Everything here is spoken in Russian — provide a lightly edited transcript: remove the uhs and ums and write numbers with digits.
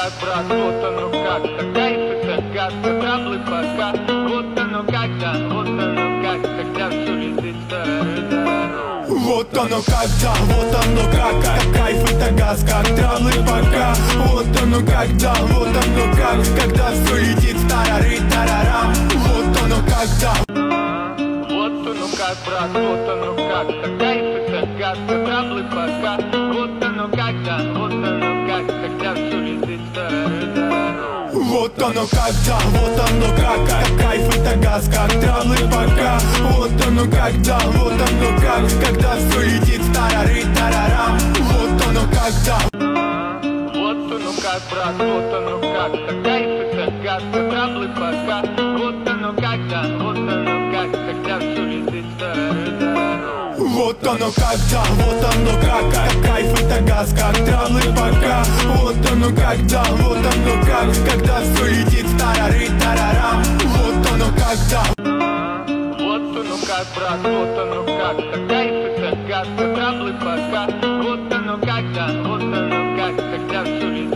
как, брат, вот оно как-то. Кайф это гадко, траблы пока. Вот оно когда, вот оно как, когда все летит в тарарара. Вот оно когда, вот оно как кайф это газ, как траблы пока. Вот оно когда, вот оно как, когда все летит в тарары-тарарам. Вот оно когда. Вот оно как, брат, вот оно как-то. Кайф это гадко, траблы пока. Вот оно когда, вот оно как, когда все летит в тарарара. Вот оно когда, вот оно как кайф это газ, как траблы пока. Вот оно когда, вот оно как, когда все летит в тарары-тарарам. Вот оно когда. Вот оно как, брат, вот оно как-то. Кайф это гадко, траблы пока. Вот оно когда, вот оно как, когда все летит в тарарара. Вот оно когда, вот оно как кайф это газ, как траблы пока. Вот оно когда, вот оно как, когда все летит в тарары-тарарам. Вот оно когда. Вот оно как, брат, вот оно как-то. Кайф это гадко, траблы пока. Вот оно когда, вот